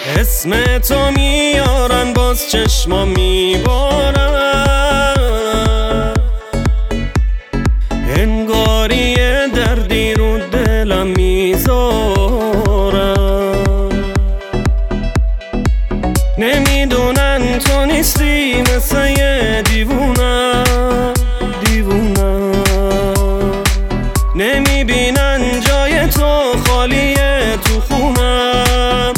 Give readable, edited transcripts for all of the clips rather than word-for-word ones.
اسم تو میارن باز چشما میبارن، انگاری دردی رو دلم میذارن. نمیدونن تو نیستی مثل یه دیوونم، نمیبینن جای تو خالیه تو خونم.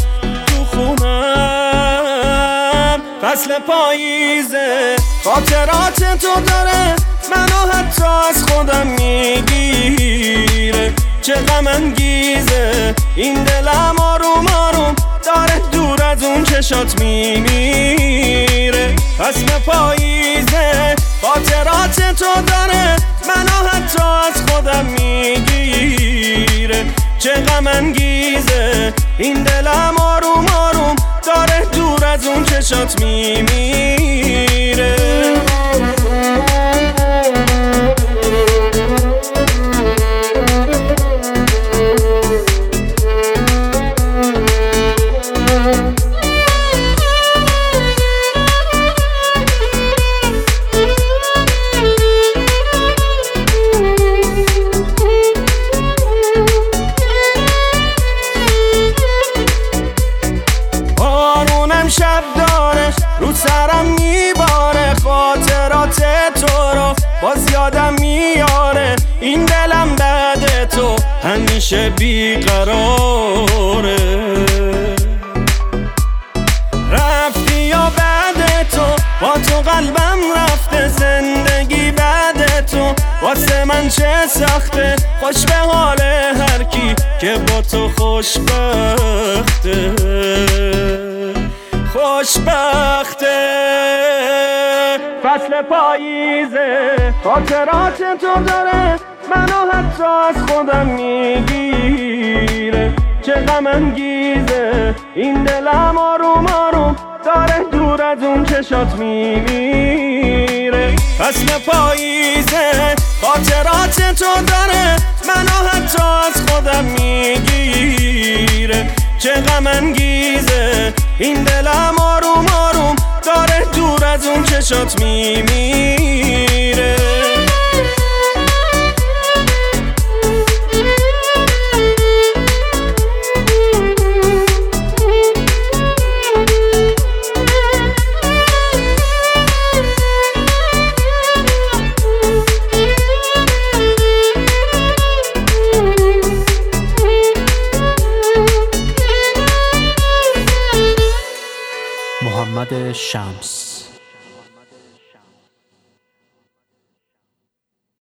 فصل پاییزه خاطرات تو داره منو حتی از خودم میگیره. چه غم انگیزه این دلم آروم آروم داره دور از اون چشات میمیره. فصل پاییزه خاطرات تو داره منو حتی از خودم میگیره. چه غم انگیزه این دلم آروم آروم داره دور از اون چشات میمیره. شب داره رو سرم میباره، خاطرات تو رو باز یادم میاره. این دلم بعد تو همیشه بیقراره. رفتی یا بعد تو با تو قلبم رفته، زندگی بعد تو واسه من چه سخته. خوش به حال هر کی که با تو خوشبخته، خوشبخته. فصل پاییزه خاطرات تو داره منو حتی از خودم میگیره. چه غم انگیزه این دلم آروم آروم داره دور از اون چشات میمیره. فصل پاییزه خاطرات تو داره منو حتی از خودم میگیره. چه غم انگیزه این دلم آروم آروم داره دور از اون چشات میمیره. محمد شمس.